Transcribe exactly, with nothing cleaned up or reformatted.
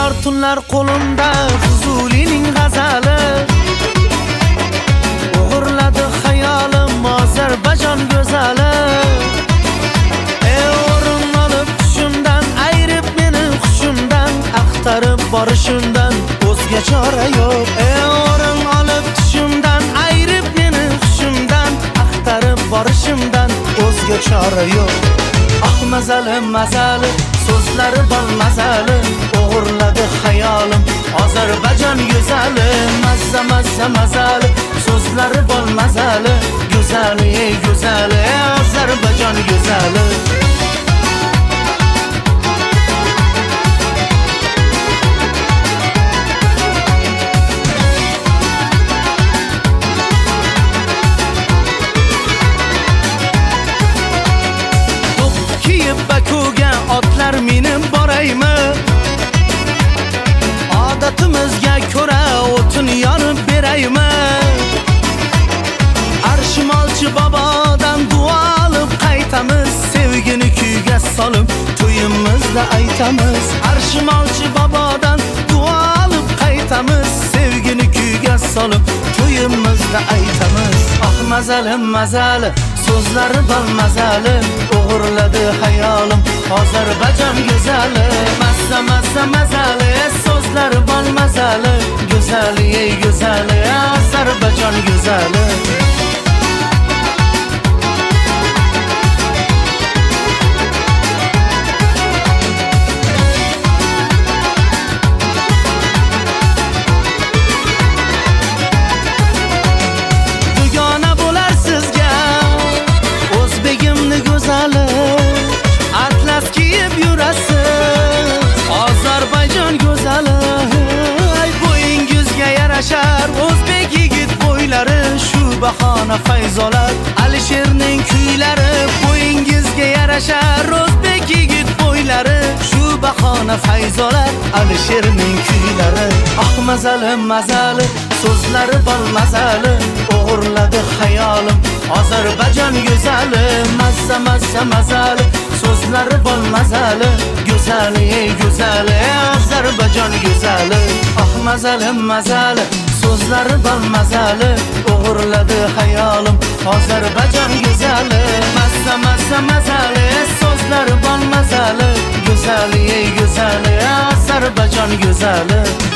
Tunlar tunlar qo'limda Fuzulining g'azali o'g'irladi xayolim Ozarbayjon go'zali. Ey o'rin olib tushimdan ayrib meni xushimdan axtarib borishimdan o'zga chora yo'q. Ey o'rin olib tushimdan ayrib meni xushimdan axtarib borishimdan o'zga chora yo'q. Ah mazali mazali so'zlari bol mazali o'g'irladi xayolim Ozarbayjon go'zali. Mazza mazza mazali so'zlari bol mazali go'zali ey go'zali Ozarbayjon go'zali. Bakugan otlar minib boraymi? Odatimizga ko'ra o'tin yorib beraymi? Arshimolchi bobodan duo olib qaytamiz, sevgini kuyga solib to'yimizda aytamiz. Arshimolchi bobodan duo olib qaytamiz, sevgini kuyga solib to'yimizda aytamiz. Ah mazali mazali so'zlari bol mazali o'g'irladi xayolim Ozarbayjon go'zali. Mazza mazza mazali so'zlari bol mazali go'zali ey go'zali Ozarbayjon go'zali. Atlas kiyib yurasiz Ozarbayjon go'zali. Ay bo'yingizga yarashar o'zbek yigit bo'ylari, shu bahona fayz olar Alisherning kuylari. Bo'yingizga yarashar o'zbek yigit bo'ylari, shu bahona fayz olar Alisherning kuylari. Ah mazali mazali so'zlari bol mazali o'g'irladi xayolim Ozarbayjon go'zali. Mazza mazza mazali so'zlari bol mazali go'zali ey go'zali Ozarbayjon go'zali. Ah mazali mazali so'zlari bol mazali o'g'irladi xayolim Ozarbayjon go'zali. Mazza mazza mazali so'zlari bol mazali go'zali ey go'zali Ozarbayjon go'zali.